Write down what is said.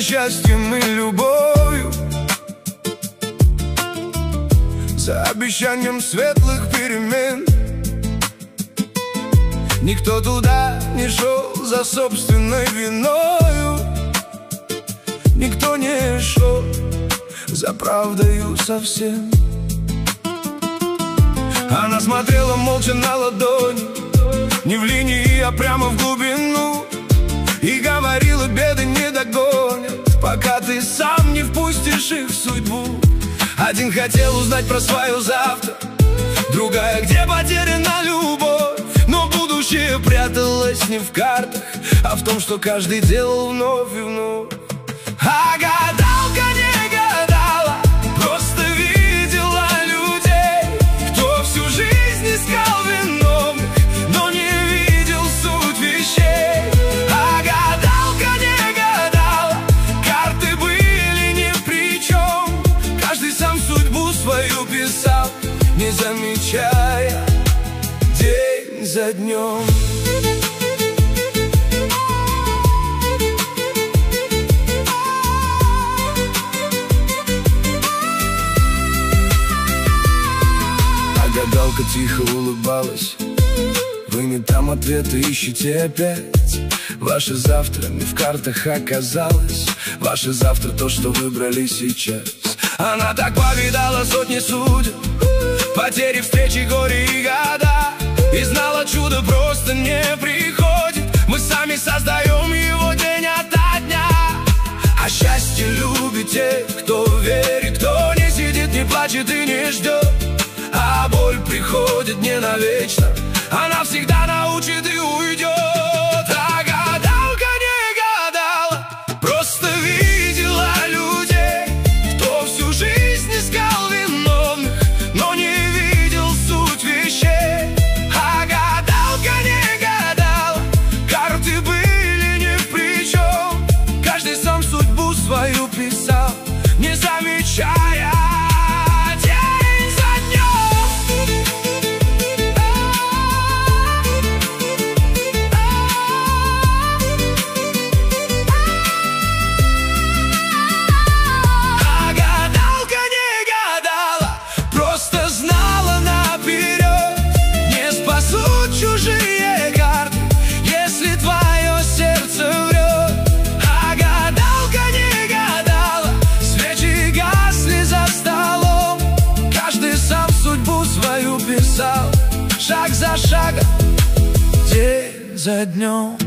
счастьем и любовью, за обещанием светлых перемен. Никто туда не шел за собственной виною, никто не шел за правдою совсем. Она смотрела молча на ладони, не в линии, а прямо в глубину, и говорила: беды не догонят, пока ты сам не впустишь их в судьбу. Один хотел узнать про свое завтра, другая, где потеряна любовь. Но будущее пряталось не в картах, а в том, что каждый делал вновь и вновь. А гадалка не гадала, просто видела людей, кто всю жизнь искал виновных, но не видел суть вещей. А гадалка не гадала, карты были ни при чем, каждый сам судьбу свою писал, не замечая день за днем. Гадалка тихо улыбалась: вы не там ответы ищете опять. Ваше завтра не в картах оказалось, ваше завтра то, что выбрали сейчас. Она так повидала сотни судеб, потери, встречи, горе и года, и знала, чудо просто не приходит, мы сами создаем его день ото дня. А счастье любит тех, кто верит, кто не сидит, не плачет и не ждет. А боль приходит не навечно, она всегда научит и уйдет. А гадалка не гадала, просто видела людей, кто всю жизнь искал виновных, но не видел суть вещей. А гадалка не гадала, карты были ни при чем, каждый сам судьбу свою писал, не замечая чужие карты, если твое сердце врет. А гадалка не гадала, свечи гасли за столом, каждый сам судьбу свою писал, шаг за шагом, день за днем.